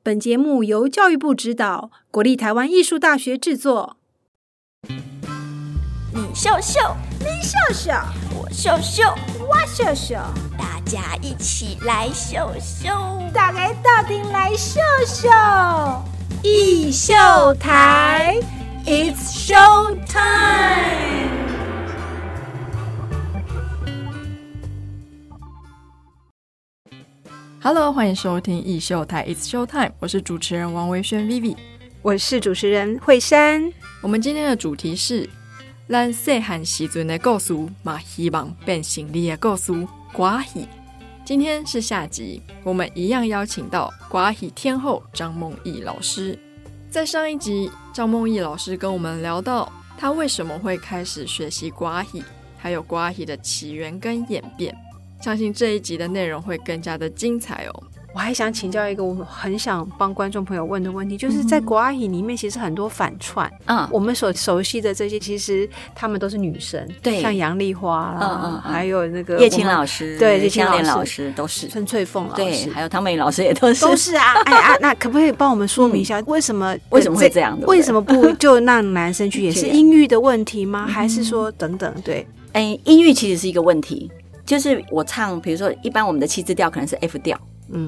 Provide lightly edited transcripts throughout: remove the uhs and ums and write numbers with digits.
本节目由教育部指导，国立台湾艺术大学制作。 你秀秀， 你秀秀， 我秀秀， 我秀秀， 大家一起来秀秀， 大家到底来秀秀。艺秀台 It's show time。 Hello， 欢迎收听艺秀台 It's show time， 我是主持人王维轩 Vivi， 我是主持人慧珊。 我们今天的主题是咱细汉时阵的故事，嘛希望变成你的故事歌戏。今天是下集，我们一样邀请到歌戏天后张梦艺老师。在上一集，张梦艺老师跟我们聊到她为什么会开始学习歌戏，还有歌戏的起源跟演变。相信这一集的内容会更加的精彩哦。 我还想请教一个我很想帮观众朋友问的问题，就是在歌戏里面其实很多反串，我们所熟悉的这些其实他们都是女生，对，像杨丽花啦，还有那个叶青老师， 对，叶青老师都是， 陈翠凤老师， 对，还有唐美老师也都是啊。那可不可以帮我们说明一下，为什么会这样的？ 为什么不就让男生去演？是音域的问题吗？还是说等等？对， 音域其实是一个问题。就是我唱，比如说一般我们的7字调可能是 F 调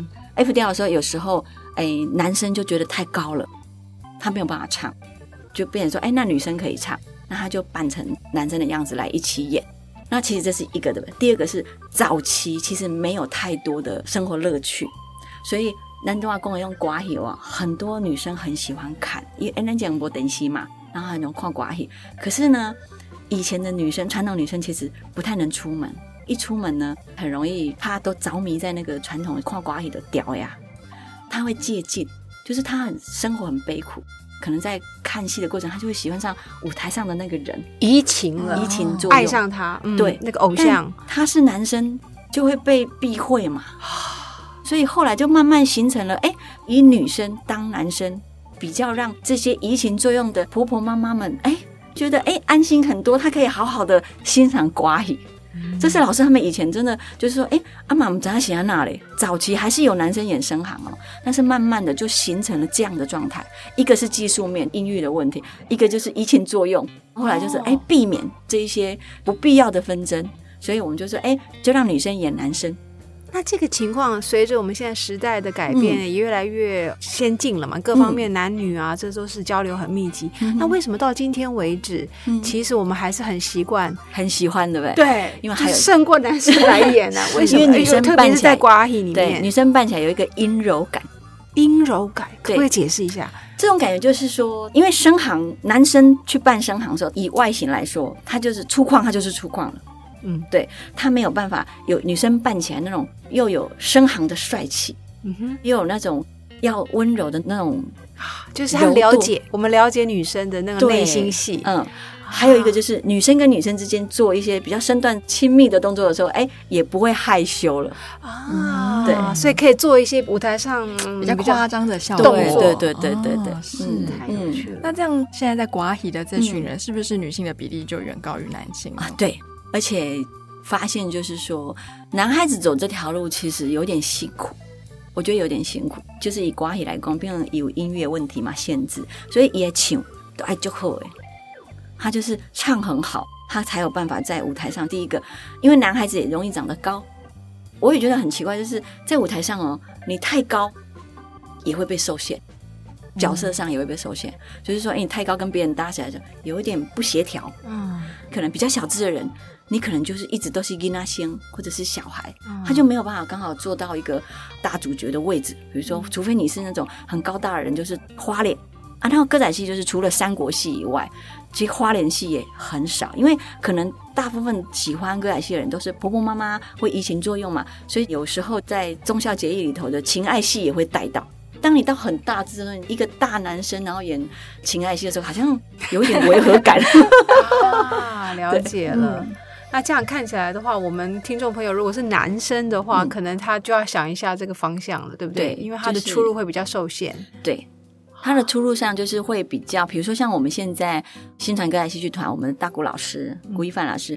，F 调的时候有时候男生就觉得太高了，他没有办法唱，就变成说那女生可以唱，那他就扮成男生的样子来一起演。那其实这是一个，对不对？第二个是早期其实没有太多的生活乐趣，所以咱都要讲用歌戏啊，很多女生很喜欢看，因为咱讲没电视嘛，然后很能看歌戏。可是呢，以前的女生，传统女生其实不太能出门。一出门呢，很容易他都着迷在那个传统的看歌戏的调呀，他会借镜，就是他生活很悲苦，可能在看戏的过程，他就会喜欢上舞台上的那个人， 移情作用，爱上他，对，那个偶像。 他是男生就会被避讳嘛，所以后来就慢慢形成了，以女生当男生，比较让这些移情作用的婆婆妈妈们，觉得安心很多，他可以好好的欣赏歌戏。这是老师他们以前真的就是说，阿妈我们怎样写在那里？早期还是有男生演生行哦，但是慢慢的就形成了这样的状态。一个是技术面音域的问题，一个就是移情作用。后来就是避免这一些不必要的纷争，所以我们就说，就让女生演男生。 那这个情况随着我们现在时代的改变也越来越先进了嘛，各方面男女啊，这都是交流很密集。那为什么到今天为止，其实我们还是很习惯， 很喜欢，对不对？ 对， 因为还有胜过男生来演啊。为什么？ 因为女生特别是在歌戏里面， 对，女生扮起来有一个阴柔感。 阴柔感，可不可以解释一下？ 这种感觉就是说，因为生行，男生去扮生行的时候，以外形来说，他就是粗犷，他就是粗犷了。对，他没有办法有女生扮起来那种又有生行的帅气，又有那种要温柔的那种， 就是他我们了解女生的那个内心戏。 还有一个就是女生跟女生之间做一些比较身段亲密的动作的时候，也不会害羞了啊。对，所以可以做一些舞台上比较夸张的效果。 对， 是太有趣了。那这样现在在歌戏的这群人，是不是女性的比例就远高于男性啊？ 对。而且发现就是说，男孩子走这条路其实有点辛苦，我觉得有点辛苦。就是以歌戏来讲，变成有音乐问题嘛，限制，所以也唱都爱就好他就是唱很好，他才有办法在舞台上。第一个，因为男孩子也容易长得高，我也觉得很奇怪，就是在舞台上你太高也会被受限。角色上也会被受限，就是说，你太高跟别人搭起来就有一点不协调。可能比较小只的人，你可能就是一直都是囡仔星或者是小孩，他就没有办法刚好做到一个大主角的位置。比如说，除非你是那种很高大的人，就是花脸啊。然后歌仔戏就是除了三国戏以外，其实花脸戏也很少，因为可能大部分喜欢歌仔戏的人都是婆婆妈妈，会移情作用嘛，所以有时候在忠孝节义里头的情爱戏也会带到。当你到很大只的一个大男生，然后演情爱戏的时候，好像有一点违和感。 了解了。那这样看起来的话，我们听众朋友如果是男生的话，可能他就要想一下这个方向了，对不对？因为他的出路会比较受限。 对，他的出路上就是会比较，比如说像我们现在新传歌仔戏剧团，我们的大古老师古一凡老师，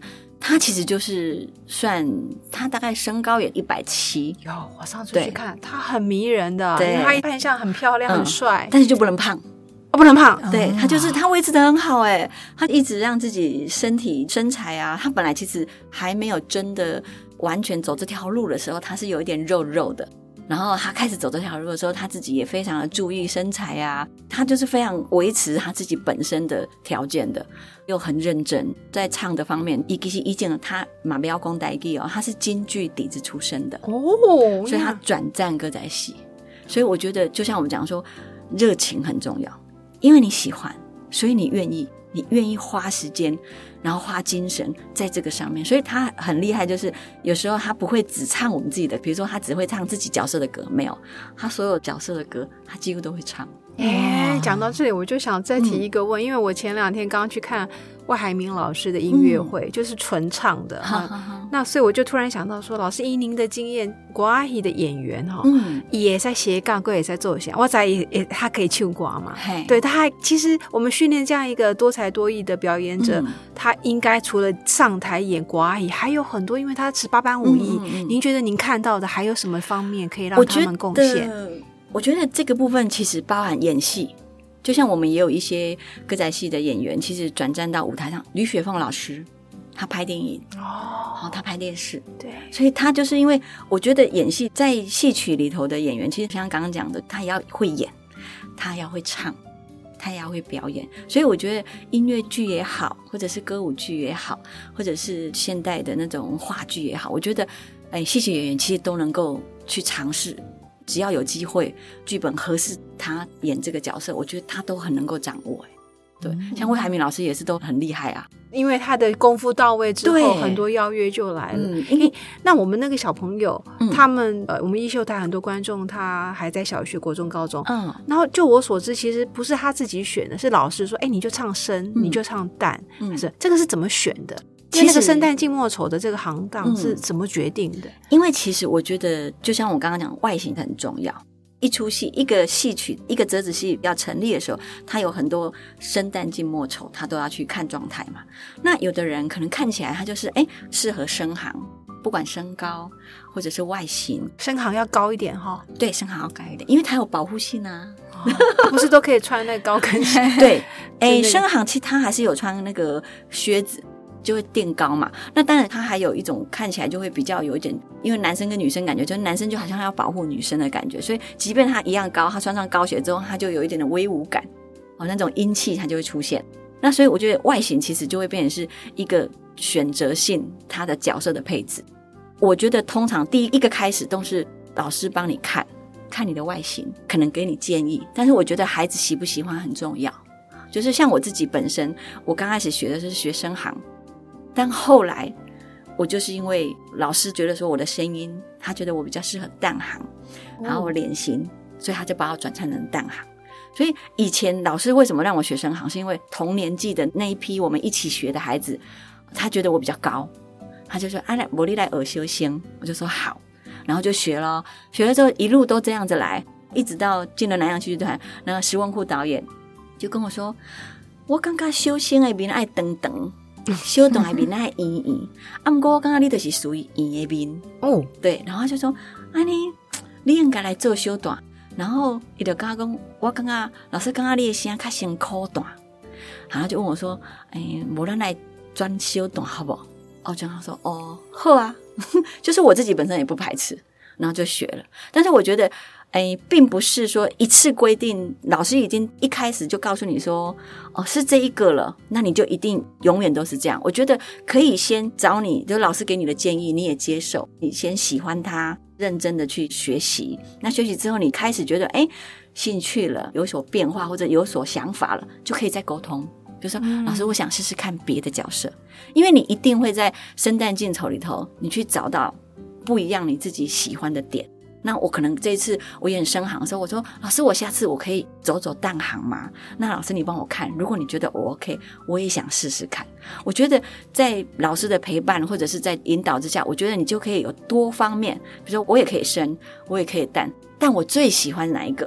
他其实就是算他大概身高也170， 有我上次去看他很迷人的， 对， 因为他一扮相很漂亮很帅， 但是就不能胖。 不能胖， 对，他就是他维持得很好他一直让自己身体身材啊，他本来其实还没有真的完全走这条路的时候，他是有一点肉肉的，然后他开始走这条路的时候，他自己也非常的注意身材啊，他就是非常维持他自己本身的条件的，又很认真。在唱的方面，其实以前他嘛不要讲台语他是京剧底子出身的所以他转战歌仔戏。所以我觉得就像我们讲说，热情很重要，因为你喜欢，所以你愿意花时间，然后花精神在这个上面。所以他很厉害，就是有时候他不会只唱我们自己的，比如说他只会唱自己角色的歌，没有，他所有角色的歌他几乎都会唱。 讲到这里我就想再提一个问，因为我前2天刚去看外海明老师的音乐会，就是纯唱的那所以我就突然想到说，老师以您的经验，歌仔戏的演员也在斜杠，也在做下，我知也他可以唱歌嘛，对，他其实我们训练这样一个多才多艺的表演者，他应该除了上台演歌仔戏还有很多，因为他18般武艺您觉得您看到的还有什么方面可以让他们贡献？ 我觉得这个部分其实包含演戏，就像我们也有一些歌仔戏的演员其实转战到舞台上，吕雪凤老师他拍电影他拍电视， 对， 所以他就是因为我觉得演戏在戏曲里头的演员，其实像刚刚讲的，他也要会演，他也要会唱，他也要会表演。所以我觉得音乐剧也好，或者是歌舞剧也好，或者是现代的那种话剧也好，我觉得戏曲演员其实都能够去尝试，只要有机会，剧本合适他演这个角色，我觉得他都很能够掌握。对，像魏海敏老师也是都很厉害啊， 因为他的功夫到位之后，很多邀约就来了。那我们那个小朋友，他们我们艺秀台很多观众他还在小学、国中、高中，然后就我所知，其实不是他自己选的，是老师说，你就唱生，你就唱旦，这个是怎么选的？因为那个生旦净末丑的这个行当是怎么决定的？ 因为其实我觉得，就像我刚刚讲，外形很重要。一出戏，一个戏曲，一个折子戏要成立的时候，它有很多生旦净末丑，他都要去看状态嘛。那有的人可能看起来他就是适合生行，不管身高或者是外形， 身行要高一点对，身行要高一点，因为它有保护性啊。 不是都可以穿那个高跟鞋？ 对，身行其实他还是有穿那个靴子，就会垫高嘛。那当然它还有一种看起来就会比较有一点，因为男生跟女生感觉，就是男生就好像要保护女生的感觉，所以即便他一样高，他穿上高鞋之后，他就有一点的威武感那种阴气它就会出现。那所以我觉得外形其实就会变成是一个选择性他的角色的配置。我觉得通常第一个开始都是老师帮你看你的外形，可能给你建议，但是我觉得孩子喜不喜欢很重要。就是像我自己本身，我刚开始学的是学生行，但后来我就是因为老师觉得说我的声音，他觉得我比较适合旦行，然后我脸型，所以他就把我转成旦行。所以以前老师为什么让我学生行，是因为同年纪的那一批我们一起学的孩子，他觉得我比较高，他就说我你来学修先，我就说好，然后就学了之后一路都这样子来，一直到进了南洋戏剧团，那个石文库导演就跟我说，我感觉修仙的面爱长长，修长的面爱圆圆，不过我感觉你就是属于圆的面对，然后他就说你应该来做修短，然后他就跟我说，我感觉老师感觉你的声较辛苦短，然后就问我说不然来转修短好不好？我就跟他说好啊就是我自己本身也不排斥，然后就学了。但是我觉得并不是说一次规定，老师已经一开始就告诉你说是这一个了，那你就一定永远都是这样。我觉得可以先找你，就老师给你的建议你也接受，你先喜欢他，认真的去学习，那学习之后你开始觉得兴趣了，有所变化或者有所想法了，就可以再沟通，就说老师我想试试看别的角色，因为你一定会在生旦净丑里头你去找到不一样你自己喜欢的点。那我可能这一次我演生行的时候，我说老师我下次我可以走旦行吗？那老师你帮我看，如果你觉得我 OK， 我也想试试看。我觉得在老师的陪伴或者是在引导之下，我觉得你就可以有多方面，比如说我也可以生，我也可以旦，但我最喜欢哪一个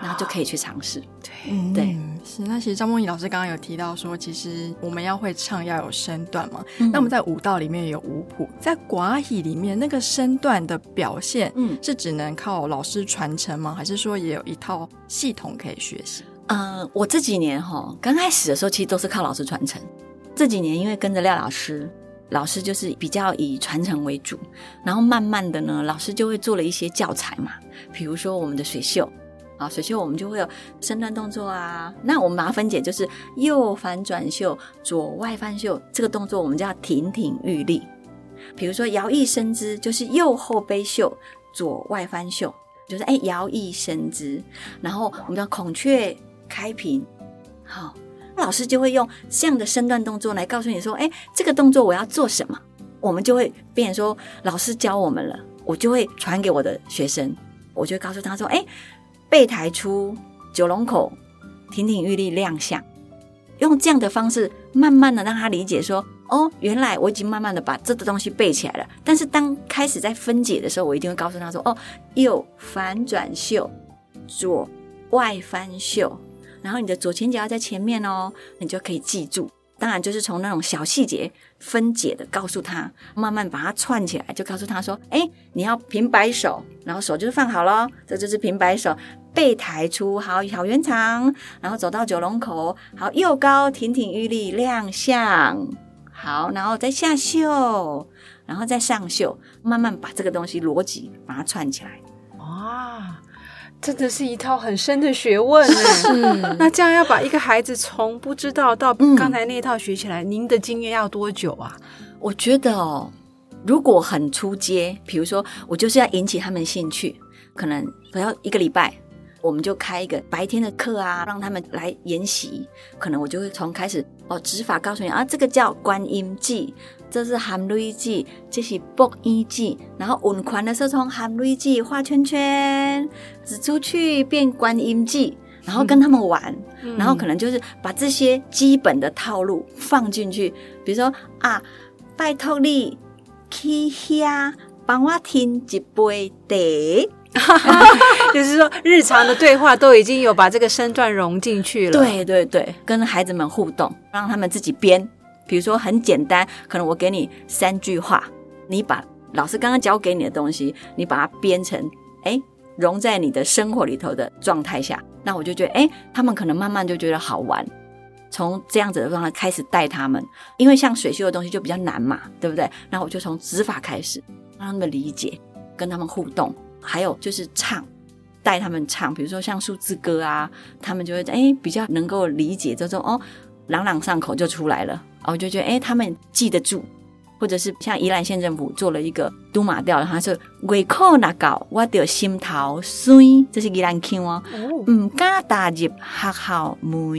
然后就可以去尝试。 对，是。那其实张梦怡老师刚刚有提到说，其实我们要会唱，要有身段嘛。那我们在舞蹈里面也有舞谱，在歌戏里面那个身段的表现，是只能靠老师传承吗？还是说也有一套系统可以学习？ 我这几年刚开始的时候，其实都是靠老师传承。这几年因为跟着廖老师就是比较以传承为主，然后慢慢的呢，老师就会做了一些教材嘛，比如说我们的水袖。水袖我们就会有身段动作啊，那我们把它分解，就是右反转袖、左外翻袖，这个动作我们叫亭亭玉立。比如说摇曳伸姿，就是右后背袖、左外翻袖，就是摇曳伸姿。然后我们叫孔雀开屏，好，老师就会用这样的身段动作来告诉你说，这个动作我要做什么，我们就会变成说老师教我们了，我就会传给我的学生，我就会告诉他说，背抬出，九龙口，亭亭玉立亮相，用这样的方式慢慢的让他理解说，原来我已经慢慢的把这个东西背起来了。但是当开始在分解的时候，我一定会告诉他说，右反转袖，左外翻袖，然后你的左前脚要在前面你就可以记住。当然就是从那种小细节分解的告诉他，慢慢把它串起来，就告诉他说，你要平摆手，然后手就是放好咯，这就是平摆手，背抬出，好小圆长，然后走到九龙口，好右高亭亭玉立亮相，好，然后再下袖，然后再上袖，慢慢把这个东西逻辑把它串起来。 哇，真的是一套很深的学问耶。那这样要把一个孩子从不知道到刚才那一套学起来，您的经验要多久啊？ 我觉得如果很初阶，比如说我就是要引起他们兴趣，可能不要1个礼拜，我们就开一个白天的课啊，让他们来研习。可能我就会从开始指法告诉你啊，这个叫观音记，这是含蕊记，这是卜衣记，然后稳款的时候从含蕊记画圈圈，指出去变观音记，然后跟他们玩，然后可能就是把这些基本的套路放进去，比如说拜托你去遐帮我听一杯茶。 就是说日常的对话都已经有把这个身段融进去了。 对对对，跟孩子们互动，让他们自己编。比如说很简单，可能我给你3句话，你把老师刚刚教给你的东西，你把它编成融在你的生活里头的状态下，那我就觉得他们可能慢慢就觉得好玩。从这样子的状态开始带他们，因为像水袖的东西就比较难嘛，对不对？然后我就从指法开始让他们理解，跟他们互动，还有就是唱，带他们唱，比如说像数字歌啊，他们就会比较能够理解这种朗朗上口就出来了。我就觉得他们记得住。或者是像宜兰县政府做了一个都马调，他说月考那到我就心头酸，这是宜兰腔不敢踏入学校门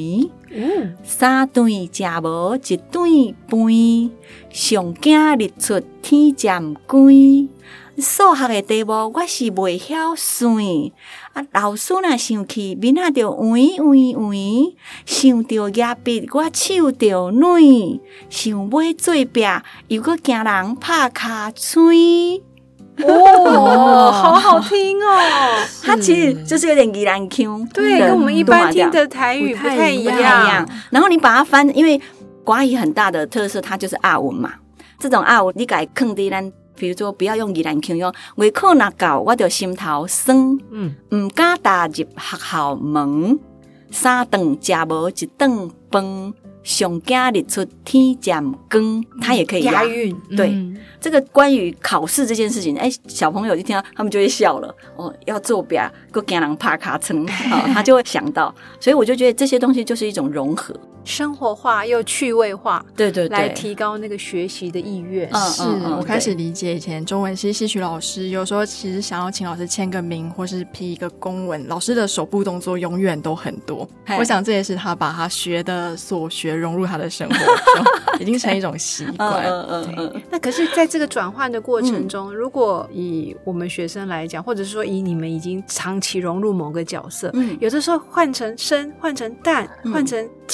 ，3顿食无1顿饭，上惊日出天渐光，数学的题目我是袂晓算，老师若生气面仔就圆圆圆，想到压笔我手就软，想要做壁又搁惊人拍卡吹。 好好听哦！ 它其实就是有点宜兰腔， 对，跟我们一般听的台语不太一样。 然后你把它翻，因为国语很大的特色，它就是阿文嘛。这种阿文你给它放在咱，比如说不要用宜兰腔，用月考那到我就心头酸，不敢踏入学校门，3顿食无1顿饭，上惊日出天渐光，它也可以押韵。 对，这个关于考试这件事情，小朋友一听到他们就会笑了。要做表，够惊人拍卡层，他就会想到。所以我就觉得这些东西就是一种融合。 生活化又趣味化， 对对对， 来提高那个学习的意愿。 是我开始理解以前中文系戏曲老师有时候其实想要请老师签个名或是批一个公文，老师的手部动作永远都很多。我想这也是他把他学的所学融入他的生活中，已经成一种习惯。 那可是在这个转换的过程中，如果以我们学生来讲，或者是说以你们已经长期融入某个角色，有的时候换成生，换成淡，换成静，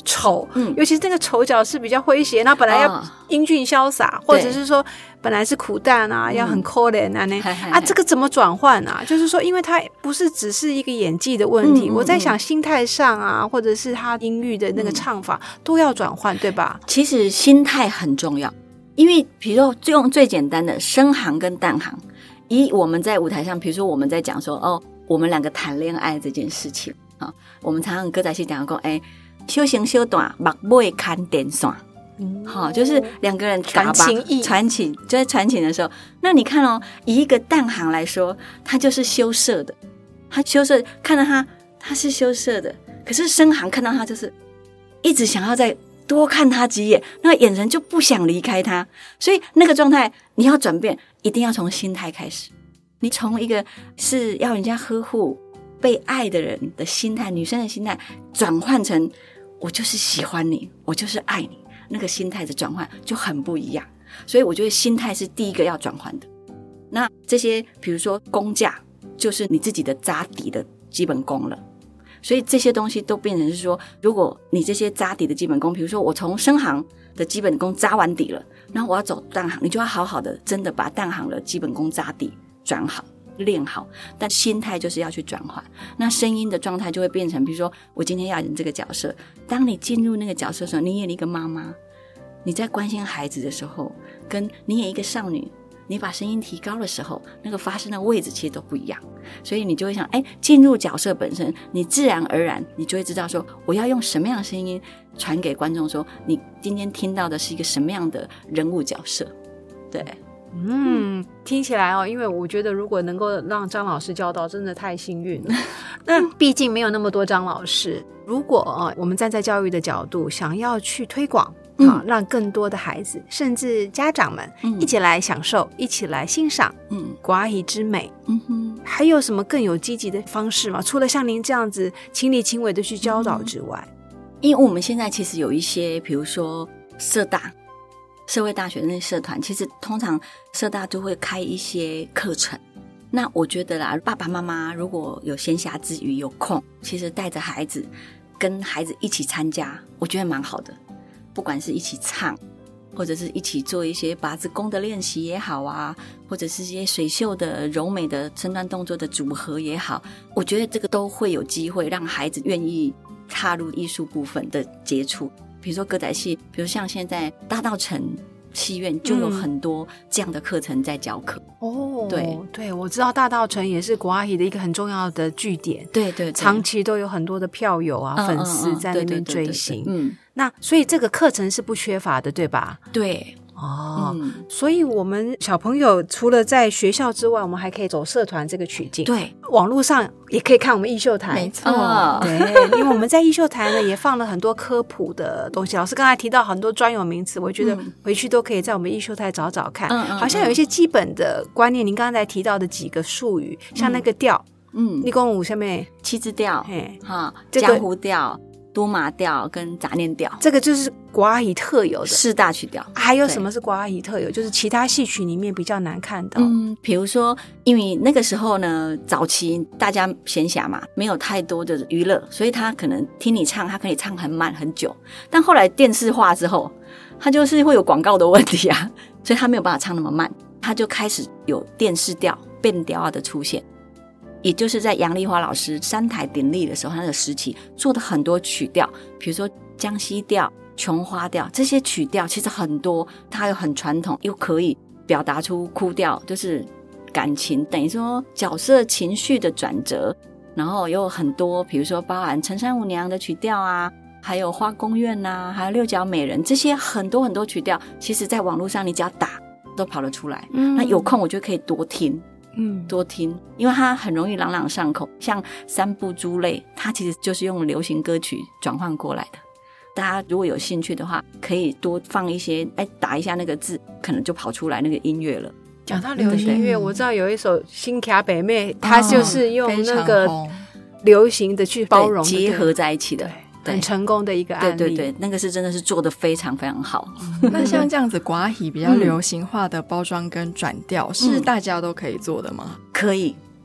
丑，尤其是那个丑角是比较诙谐，然后本来要英俊潇洒，或者是说本来是苦旦啊，要很可怜啊这个怎么转换啊？就是说，因为他不是只是一个演技的问题，我在想心态上啊，或者是他音域的那个唱法都要转换，对吧？ 其实心态很重要，因为比如说用最简单的生行跟淡行，以我们在舞台上，比如说我们在讲说我们两个谈恋爱这件事情啊，我们常常歌仔戏讲说，小行小短，目尾看电线。就是两个人传情意， 传情，就在传情的时候，那你看以一个淡行来说，他就是羞涩的，他羞涩，看到他是羞涩的，可是深行看到他就是一直想要再多看他几眼，那个眼神就不想离开他，所以那个状态你要转变，一定要从心态开始，你从一个是要人家呵护、被爱的人的心态，女生的心态，转换成我就是喜欢你，我就是爱你。那个心态的转换就很不一样，所以我觉得心态是第一个要转换的。那这些比如说功架就是你自己的扎底的基本功了，所以这些东西都变成是说，如果你这些扎底的基本功，比如说我从生行的基本功扎完底了，然后我要走淡行，你就要好好的真的把淡行的基本功扎底转好练好，但心态就是要去转换。那声音的状态就会变成，比如说我今天要演这个角色，当你进入那个角色的时候，你演一个妈妈，你在关心孩子的时候，跟你演一个少女，你把声音提高的时候，那个发声的位置其实都不一样，所以你就会想进入角色本身，你自然而然你就会知道说我要用什么样的声音传给观众，说你今天听到的是一个什么样的人物角色。对， 听起来因为我觉得如果能够让张老师教导，真的太幸运了。那毕竟没有那么多张老师，如果我们站在教育的角度，想要去推广让更多的孩子甚至家长们一起来享受，一起来欣赏国阿姨之美，还有什么更有积极的方式吗？除了像您这样子亲力亲为的去教导之外， 因为我们现在其实有一些比如说社会大学的那些社团，其实通常社大就会开一些课程。那我觉得啦，爸爸妈妈如果有闲暇之余有空，其实带着孩子跟孩子一起参加，我觉得蛮好的。不管是一起唱，或者是一起做一些八字功的练习也好啊，或者是一些水袖的柔美的身段动作的组合也好，我觉得这个都会有机会让孩子愿意踏入艺术部分的接触。比如说歌仔戏，比如像现在大稻埕戏院就有很多这样的课程在教课。 对，我知道大稻埕也是国阿姨的一个很重要的据点，对，长期都有很多的票友啊粉丝在那边追星。那所以这个课程是不缺乏的，对吧？ 对。 所以我们小朋友除了在学校之外，我们还可以走社团这个取径。 对， 网络上也可以看我们艺秀台。 没错， 对，因为我们在艺秀台呢也放了很多科普的东西。老师刚才提到很多专有名词，我觉得回去都可以在我们艺秀台找找看。好像有一些基本的观念，您刚才提到的几个术语，像那个调，立功舞下面七字调，江湖调、多马调跟杂念调， 这个就是国阿姨特有的四大曲调。 还有什么是国阿姨特有，就是其他戏曲里面比较难看到？ 比如说因为那个时候呢，早期大家闲暇嘛，没有太多的娱乐，所以他可能听你唱，他可以唱很慢很久，但后来电视化之后，他就是会有广告的问题啊，所以他没有办法唱那么慢，他就开始有电视调变调的出现。也就是在杨丽花老师三台鼎立的时候，那个时期做的很多曲调，比如说江西调、琼花调，这些曲调其实很多，它又很传统，又可以表达出哭调，就是感情，等于说角色情绪的转折，然后有很多比如说包含陈山五娘的曲调啊，还有花宫院啊，还有六角美人，这些很多很多曲调，其实在网络上你只要打都跑得出来。那有空我觉得可以多听，多听，因为它很容易朗朗上口。像三部珠泪，它其实就是用流行歌曲转换过来的。大家如果有兴趣的话，可以多放一些，打一下那个字，可能就跑出来那个音乐了。 讲到流行乐，我知道有一首《新卡北妹》，它就是用那个流行的去包容结合在一起的。 很成功的一个案例。 对，那个是真的是做得非常非常好。 那像这样子国阿姨比较流行化的包装跟转调，是大家都可以做的吗？ 可以，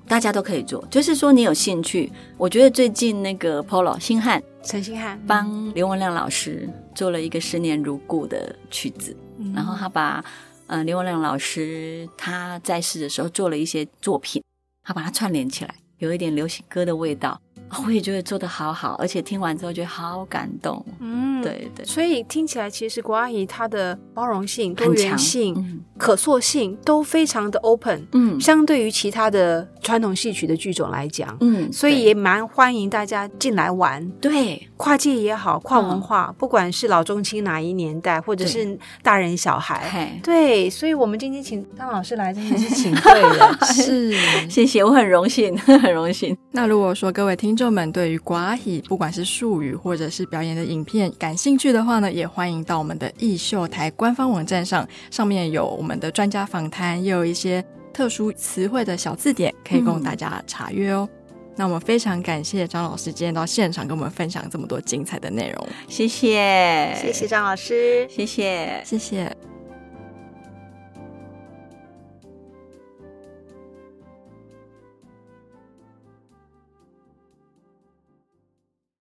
大家都可以做，就是说你有兴趣。我觉得最近那个 Polo 星汉陈星汉帮刘文亮老师做了一个10年如故的曲子，然后他把刘文亮老师他在世的时候做了一些作品，他把它串联起来，有一点流行歌的味道。我也觉得做得好好，而且听完之后觉得好感动。对对， 所以听起来其实国阿姨她的包容性、多元性、可塑性都非常的 open。相对于其他的传统戏曲的剧种来讲，所以也蛮欢迎大家进来玩。 对， 跨界也好，跨文化，不管是老中青哪一年代，或者是大人小孩，对，所以我们今天请张老师来真的是请对了。 是， 谢谢，我很荣幸，很荣幸。 那如果说各位听众们对于歌仔戏不管是术语或者是表演的影片感兴趣的话呢，也欢迎到我们的艺秀台官方网站上面有我们的专家访谈，也有一些特殊词汇的小字典可以供大家查阅哦。那我们非常感谢张老师今天到现场跟我们分享这么多精彩的内容。 谢谢， 谢谢张老师， 谢谢， 谢谢。